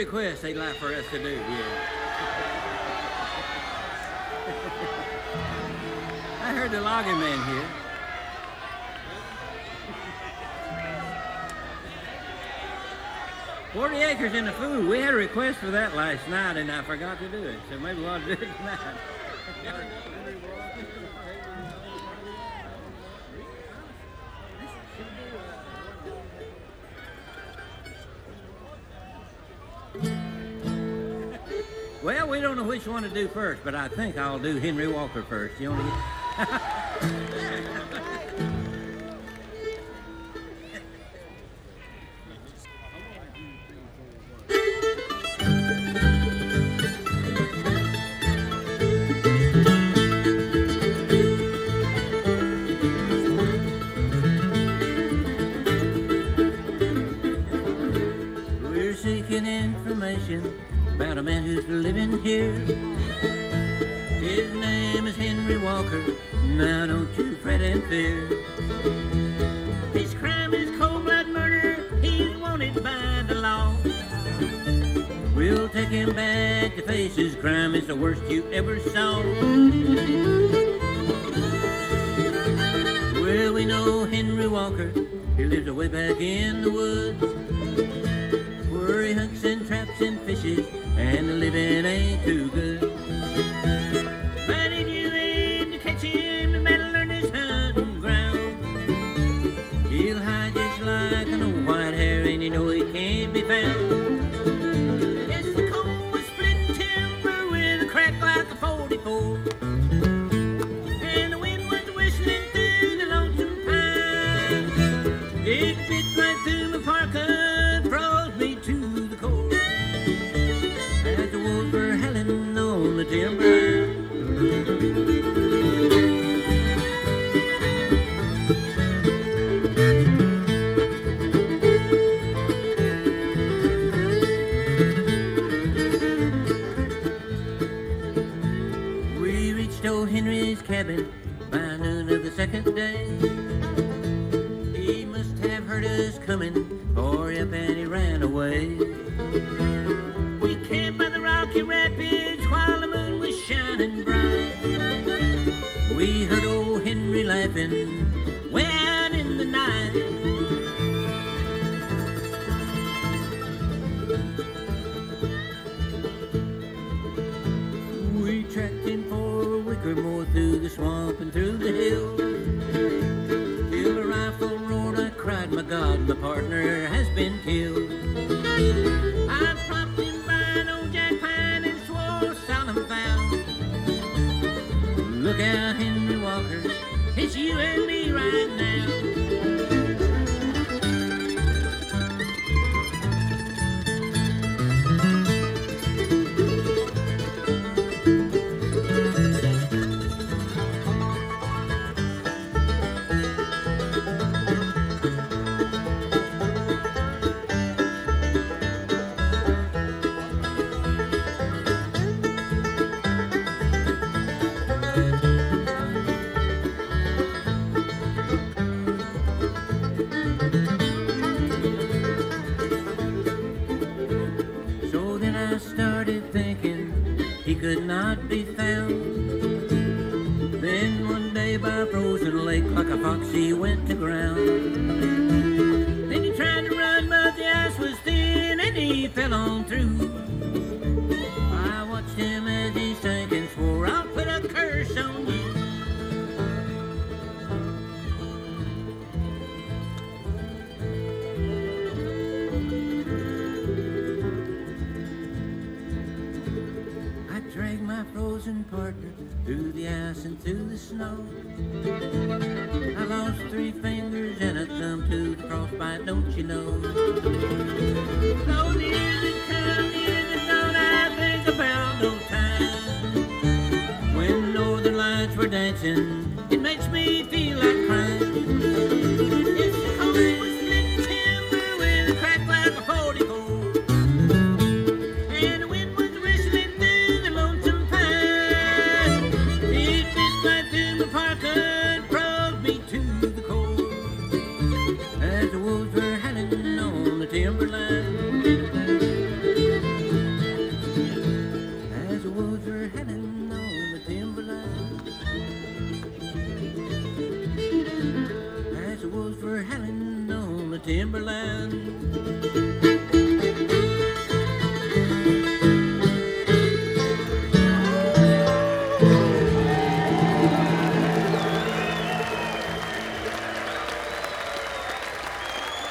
request they'd like for us to do, yeah. I heard the logging man here. "40 Acres in the Food." We had a request for that last night, and I forgot to do it, so maybe we'll do it tonight. Well, we don't know which one to do first, but I think I'll do Henry Walker first. You want to We're seeking information about a man who's living here. His name is Henry Walker. Now don't you fret and fear. His crime is cold-blood murder. He's wanted by the law. We'll take him back to face his crime. It's the worst you ever saw. Well, we know Henry Walker. He lives away back in the woods, where he hunts and traps and fishes, and the living ain't too good. But if you aim to catch him, you better learn his hunting ground. He'll hide just like an old white hare, and you know he can't be found. Yes, the cold was splitting timber with a crack like a 44, and the wind was whistling through the lonesome pines. It bit right through my parka, froze me to the core, as the wolves were howling on the timberline. We reached old Henry's cabin by noon of the second day. He must have heard us coming, or up and he ran away. We camped by the rocky rapids while the moon was shining bright. We heard old Henry laughing way out in the night. We tracked him for a week or more through the swamp and through the hills, till a rifle roared. I cried, my God, my partner has been killed. I propped him by an old jack pine and swore solemn vow. Look out, Henry Walker, it's you and me right now. So then I started thinking he could not be found. Then one day by a frozen lake, like a fox he went to ground. Then he tried to run, but the ice was thin and he fell on through. I watched him as he sank and swore, I'll put a curse on you. I dragged my frozen partner through the ice and through the snow. I lost 3 fingers and a thumb to the frostbite, don't you know? Though the years that come, the years that don't, I think about those times when northern lights were dancing. It makes me feel like crying. It's the cold was split timber with a crack like a 44, and the wind was whistling through the lonesome pine. It bit right through my parka and froze me to the core, as the wolves were howling on the timberline. timberland.